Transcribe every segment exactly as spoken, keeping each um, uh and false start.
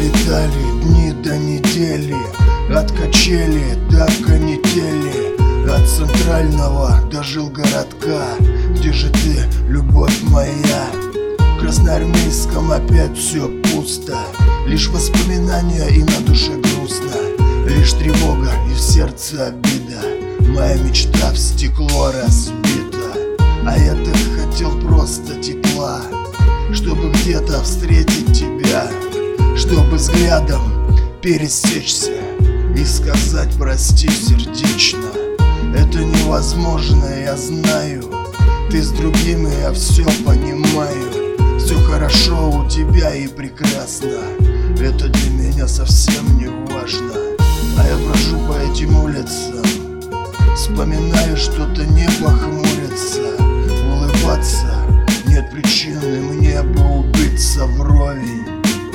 Пролетали дни до недели, от качели до канители, от центрального до жилгородка. Где же ты, любовь моя? В Красноармейском опять все пусто, лишь воспоминания и на душе грустно, лишь тревога и в сердце обида. Моя мечта в стекло разбита, а я так хотел просто тепла, чтобы где-то встретить тебя, чтобы взглядом пересечься и сказать прости сердечно. Это невозможно, я знаю, ты с другими, я все понимаю. Все хорошо у тебя и прекрасно, это для меня совсем не важно. А я брожу по этим улицам, вспоминаю, что-то небо хмурится. Улыбаться нет причины, мне бы убиться вровень.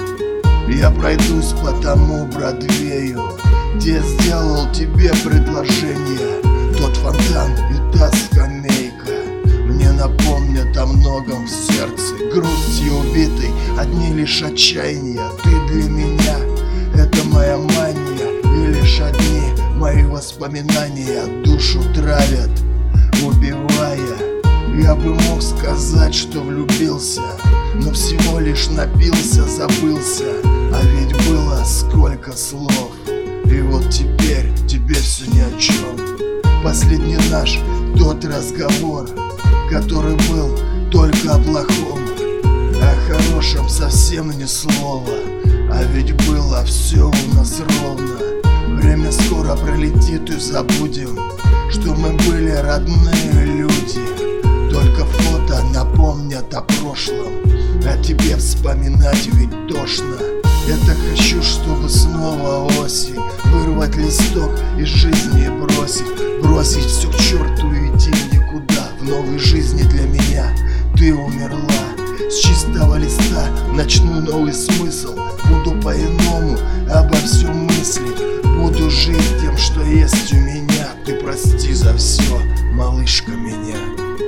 Я пройдусь по тому Бродвею, где я сделал тебе предложение. Тот фонтан и та скамейка мне напомнят о многом в сердце. Грустью убитой, одни лишь отчаяния. Ты для меня — это моя мания, и лишь одни мои воспоминания душу травят, убивая. Я бы мог сказать, что влюбился, но всего лишь напился, забылся. А ведь было сколько слов, и вот теперь, теперь все ни о чем. Последний наш тот разговор, который был только о плохом, о хорошем совсем ни слова. А ведь было все у нас ровно. Время скоро пролетит и забудем, что мы были родные люди. Только фото напомнят о прошлом, о тебе вспоминать ведь тошно. Я так хочу, чтобы снова осень, вырвать листок из жизни и бросить, бросить все к черту и идти никуда. В новой жизни для меня ты умерла. С чистого листа начну новый смысл, буду по-иному обо всем мыслить, буду жить тем, что есть у меня. Ты прости за все, малышка, меня.